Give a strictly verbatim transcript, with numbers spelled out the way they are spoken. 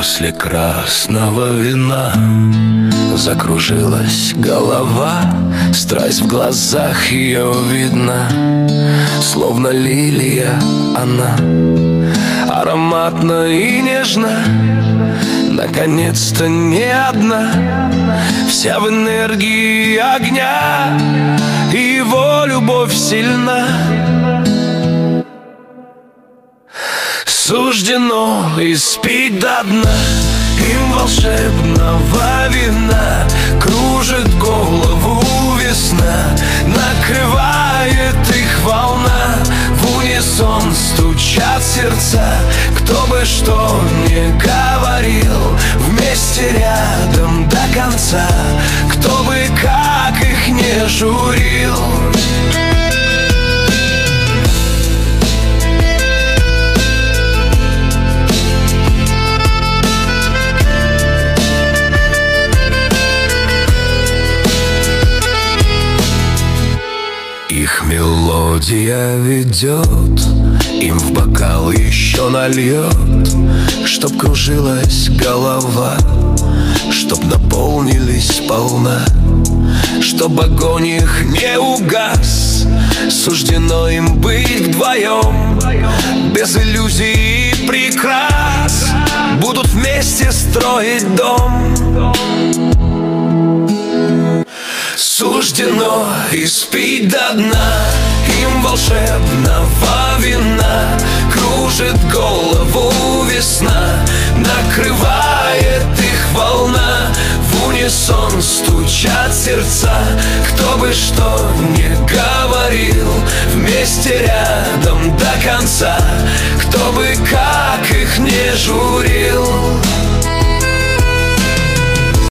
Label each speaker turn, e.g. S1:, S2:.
S1: После красного вина закружилась голова, страсть в глазах ее видна, словно лилия она, ароматна и нежна. Наконец-то не одна, вся в энергии огня, и его любовь сильна. Суждено испить до дна им волшебного вина. Кружит голову весна, накрывает их волна. В унисон стучат сердца, кто бы что ни говорил, вместе рядом до конца, кто бы как их не журил. Их мелодия ведет, им в бокал еще нальет, чтоб кружилась голова, чтоб наполнились сполна, чтоб огонь их не угас. Суждено им быть вдвоем, без иллюзий и прикрас, будут вместе строить дом. Суждено испить до дна им волшебного вина. Кружит голову весна, накрывает их волна. В унисон стучат сердца, кто бы что ни говорил, вместе рядом до конца, кто бы как